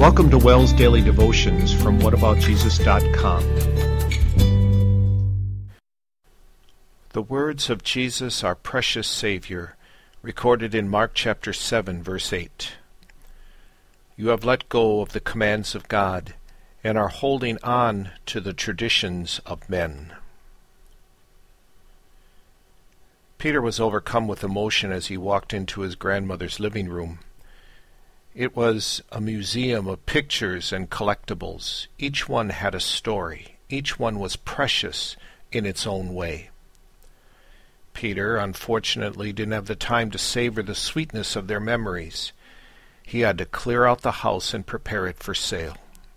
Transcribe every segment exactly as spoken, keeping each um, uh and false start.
Welcome to Wells Daily Devotions from what about jesus dot com. The words of Jesus, our precious Savior, recorded in Mark chapter seven, verse eight. You have let go of the commands of God and are holding on to the traditions of men. Peter was overcome with emotion as he walked into his grandmother's living room. It was a museum of pictures and collectibles. Each one had a story. Each one was precious in its own way. Peter, unfortunately, didn't have the time to savor the sweetness of their memories. He had to clear out the house and prepare it for sale.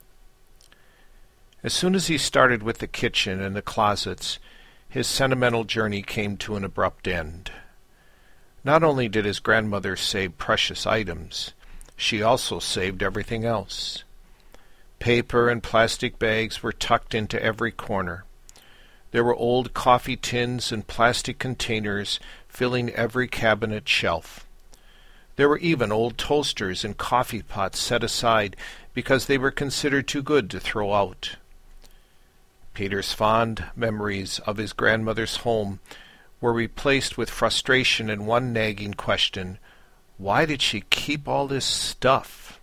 As soon as he started with the kitchen and the closets, his sentimental journey came to an abrupt end. Not only did his grandmother save precious items, she also saved everything else. Paper and plastic bags were tucked into every corner. There were old coffee tins and plastic containers filling every cabinet shelf. There were even old toasters and coffee pots set aside because they were considered too good to throw out. Peter's fond memories of his grandmother's home were replaced with frustration and one nagging question: why did she keep all this stuff?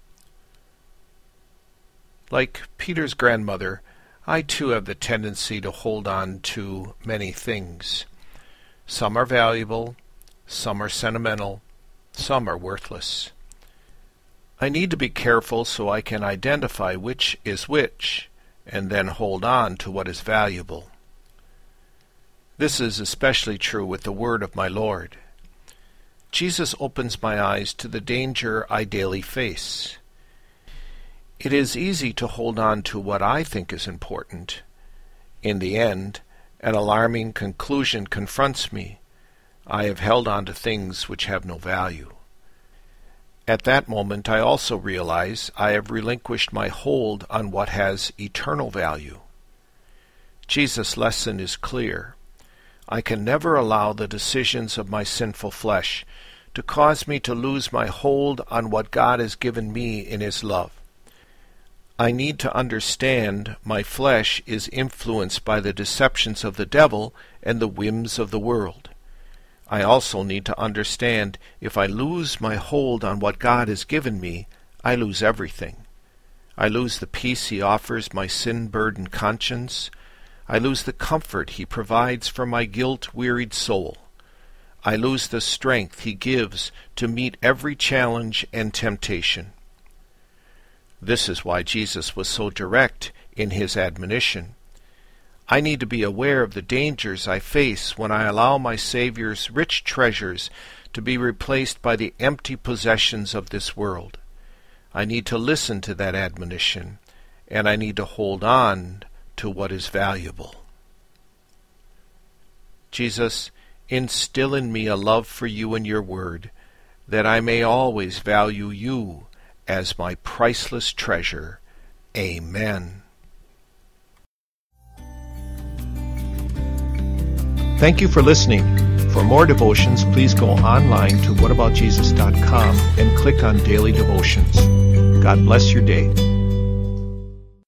Like Peter's grandmother, I too have the tendency to hold on to many things. Some are valuable, some are sentimental, some are worthless. I need to be careful so I can identify which is which, and then hold on to what is valuable. This is especially true with the word of my Lord. Jesus opens my eyes to the danger I daily face. It is easy to hold on to what I think is important. In the end, an alarming conclusion confronts me. I have held on to things which have no value. At that moment, I also realize I have relinquished my hold on what has eternal value. Jesus' lesson is clear. I can never allow the decisions of my sinful flesh to cause me to lose my hold on what God has given me in His love. I need to understand my flesh is influenced by the deceptions of the devil and the whims of the world. I also need to understand if I lose my hold on what God has given me, I lose everything. I lose the peace He offers my sin-burdened conscience. I lose the comfort He provides for my guilt-wearied soul. I lose the strength He gives to meet every challenge and temptation. This is why Jesus was so direct in His admonition. I need to be aware of the dangers I face when I allow my Savior's rich treasures to be replaced by the empty possessions of this world. I need to listen to that admonition, and I need to hold on to what is valuable. Jesus, instill in me a love for you and your word, that I may always value you as my priceless treasure. Amen. Thank you for listening. For more devotions, please go online to what about jesus dot com and click on Daily Devotions. God bless your day.